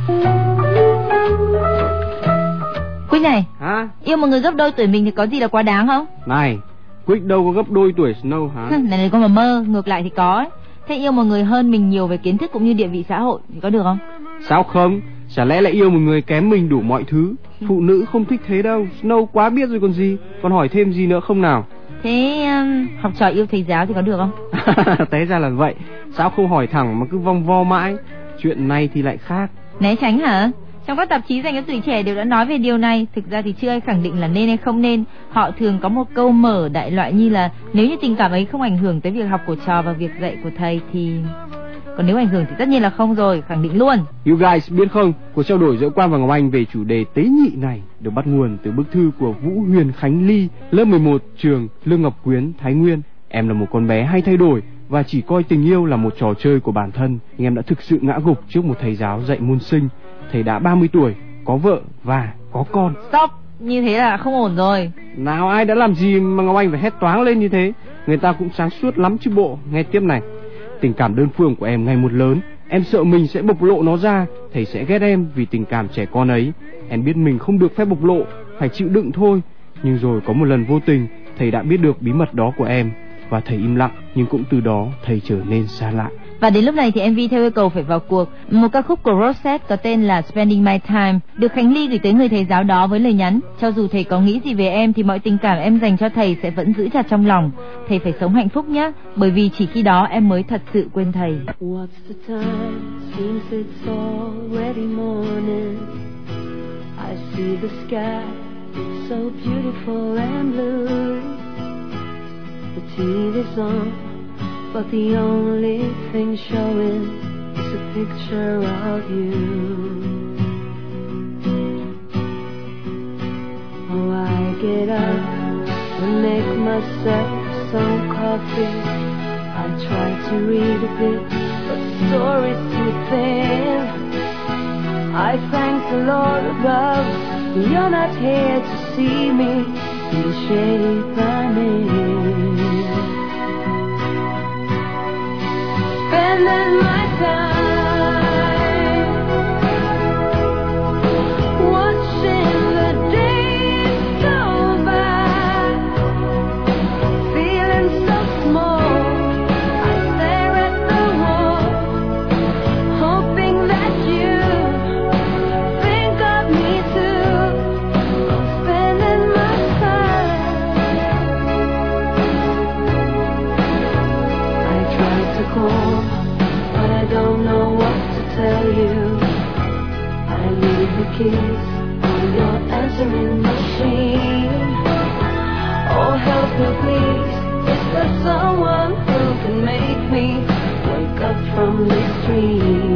Quyết này, hả? Yêu một người gấp đôi tuổi mình thì có gì là quá đáng không? Này, Quyết đâu có gấp đôi tuổi Snow hả? Này con mà mơ, ngược lại thì có ấy. Thế yêu một người hơn mình nhiều về kiến thức cũng như địa vị xã hội thì có được không? Sao không? Chả lẽ lại yêu một người kém mình đủ mọi thứ? Phụ nữ không thích thế đâu. Snow quá biết rồi còn gì. Còn hỏi thêm gì nữa không nào? Thế học trò yêu thầy giáo thì có được không? Té ra là vậy. Sao không hỏi thẳng mà cứ vòng vo mãi? Chuyện này thì lại khác. Né tránh hả? Trong các tạp chí dành cho tuổi trẻ đều đã nói về điều này. Thực ra thì chưa ai khẳng định là nên hay không nên. Họ thường có một câu mở đại loại như là nếu như tình cảm ấy không ảnh hưởng tới việc học của trò và việc dạy của thầy thì... Còn nếu ảnh hưởng thì tất nhiên là không rồi, khẳng định luôn. You guys biết không, cuộc trao đổi giữa Quang và Ngọc Anh về chủ đề tế nhị này được bắt nguồn từ bức thư của Vũ Huyền Khánh Ly, lớp 11 trường Lương Ngọc Quyến, Thái Nguyên. Em là một con bé hay thay đổi và chỉ coi tình yêu là một trò chơi của bản thân, nhưng em đã thực sự ngã gục trước một thầy giáo dạy môn sinh. Thầy đã 30 tuổi, có vợ và có con. Stop, như thế là không ổn rồi. Nào ai đã làm gì mà Ngọc Anh phải hét toáng lên như thế? Người ta cũng sáng suốt lắm chứ bộ. Nghe tiếp này. Tình cảm đơn phương của em ngày một lớn. Em sợ mình sẽ bộc lộ nó ra. Thầy sẽ ghét em vì tình cảm trẻ con ấy. Em biết mình không được phép bộc lộ, phải chịu đựng thôi. Nhưng rồi có một lần vô tình, thầy đã biết được bí mật đó của em. Và thầy im lặng, nhưng cũng từ đó thầy trở nên xa lạ. Và đến lúc này thì MV theo yêu cầu phải vào cuộc. Một ca khúc của Rosette có tên là Spending My Time được Khánh Ly gửi tới người thầy giáo đó với lời nhắn: cho dù thầy có nghĩ gì về em thì mọi tình cảm em dành cho thầy sẽ vẫn giữ chặt trong lòng. Thầy phải sống hạnh phúc nhé, bởi vì chỉ khi đó em mới thật sự quên thầy. What's the time? Seems it's already morning. I see the sky, it's so beautiful and blue. The TV's on, but the only thing showing is a picture of you. Oh, I get up and make myself some coffee. I try to read a bit, but the story's too thin. I thank the Lord above, you're not here to see me in the shape I'm in. Spending my time watching the days go by, feeling so small. I stare at the wall, hoping that you think of me too. Spending my time. I try to call, but I don't know what to tell you. I leave the keys on your answering machine. Oh, help me please, is there someone who can make me wake up from this dream?